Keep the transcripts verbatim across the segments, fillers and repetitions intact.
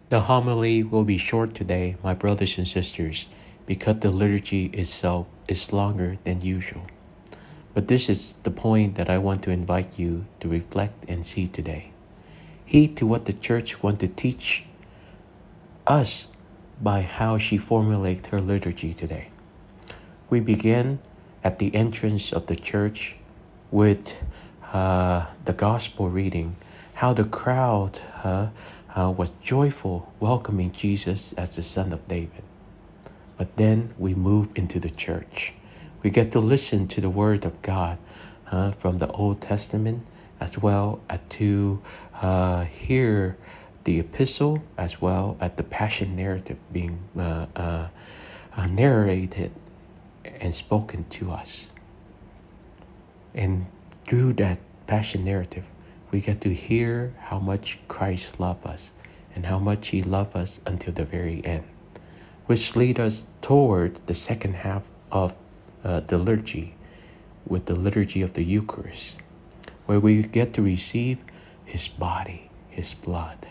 The homily will be short today, my brothers and sisters, because the liturgy itself is longer than usual. But this is the point that I want to invite you to reflect and see today. Heed to what the church wants to teach us by how she formulates her liturgy today. We begin at the entrance of the church with uh, the gospel reading, how the crowd uh, uh, was joyful welcoming Jesus as the Son of David. But then we move into the church. We get to listen to the Word of God uh, from the Old Testament, as well as to uh, hear the epistle, as well as the Passion narrative being uh, uh, uh, narrated and spoken to us. And through that Passion narrative, we get to hear how much Christ loved us and how much He loved us until the very end, which lead us toward the second half of uh, the liturgy, with the liturgy of the Eucharist, where we get to receive His body, His blood,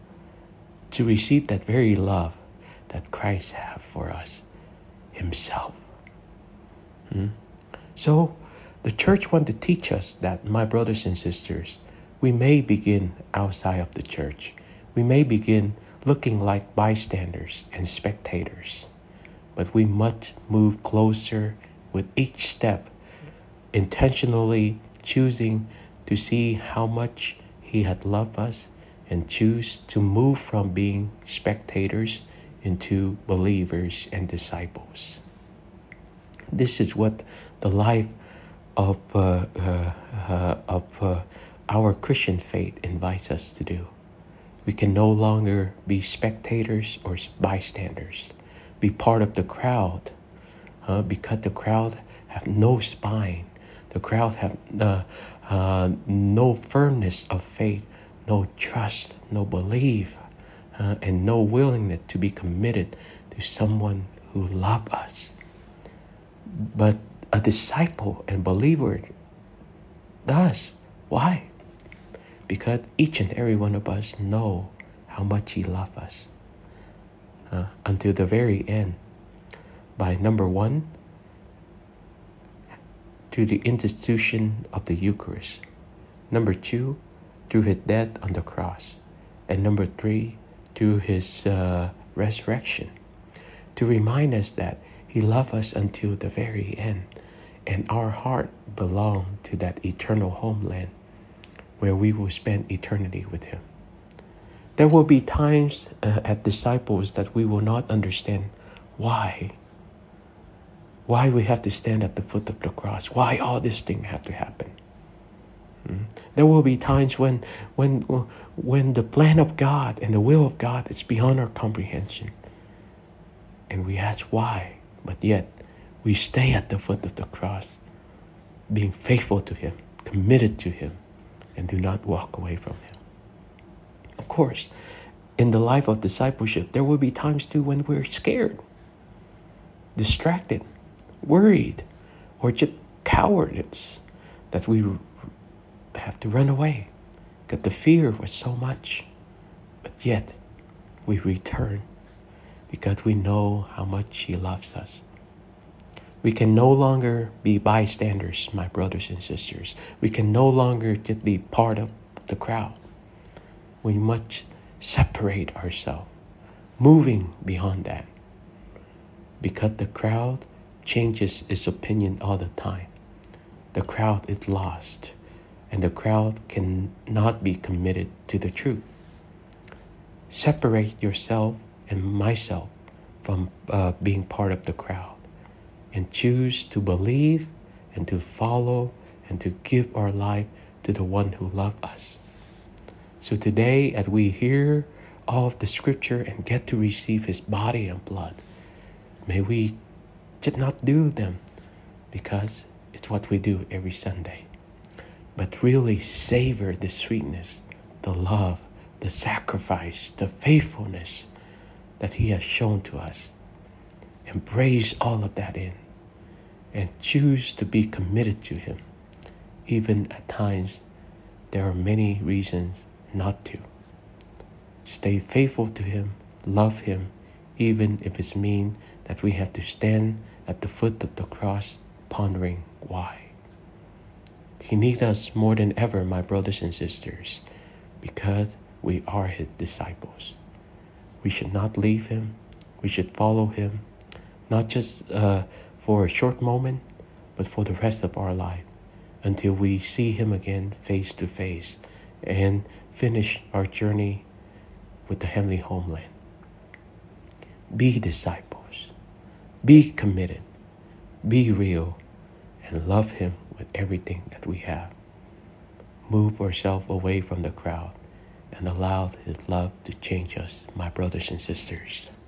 to receive that very love that Christ has for us, Himself. Hmm? So, the church wants to teach us that, my brothers and sisters, we may begin outside of the church. We may begin looking like bystanders and spectators, but we must move closer with each step, intentionally choosing to see how much He had loved us and choose to move from being spectators into believers and disciples. This is what the life of uh, uh, uh, of uh, our Christian faith invites us to do. We can no longer be spectators or bystanders, be part of the crowd, uh, because the crowd have no spine. The crowd have uh, uh, no firmness of faith, no trust, no belief, uh, and no willingness to be committed to someone who loves us. But a disciple and believer does. Why? Because each and every one of us know how much He loves us uh, until the very end. By number one, through the institution of the Eucharist. Number two, through His death on the cross. And number three, through His uh, resurrection. To remind us that He loved us until the very end. And our heart belongs to that eternal homeland where we will spend eternity with Him. There will be times uh, as disciples that we will not understand why. Why we have to stand at the foot of the cross. Why all these things have to happen. Mm. There will be times when, when, when the plan of God and the will of God is beyond our comprehension. And we ask why, but yet we stay at the foot of the cross, being faithful to Him, committed to Him, and do not walk away from Him. Of course, in the life of discipleship, there will be times too when we're scared, distracted, worried, or just cowardice that we have to run away because the fear was so much. But yet, we return because we know how much He loves us. We can no longer be bystanders, my brothers and sisters. We can no longer just be part of the crowd. We must separate ourselves, moving beyond that. Because the crowd changes its opinion all the time. The crowd is lost, and the crowd cannot be committed to the truth. Separate yourself and myself from uh, being part of the crowd, and choose to believe and to follow and to give our life to the one who loved us. So today, as we hear all of the scripture and get to receive His body and blood, may we just not do them because it's what we do every Sunday, but really savor the sweetness, the love, the sacrifice, the faithfulness that He has shown to us. Embrace all of that in and choose to be committed to Him. Even at times, there are many reasons not to. Stay faithful to Him, love Him, even if it's mean that we have to stand at the foot of the cross pondering why. He needs us more than ever, my brothers and sisters, because we are His disciples. We should not leave Him. We should follow Him, not just uh, for a short moment, but for the rest of our life, until we see Him again face to face and finish our journey with the heavenly homeland. Be disciples. Be committed. Be real. And love Him with everything that we have. Move ourselves away from the crowd and allow His love to change us, my brothers and sisters.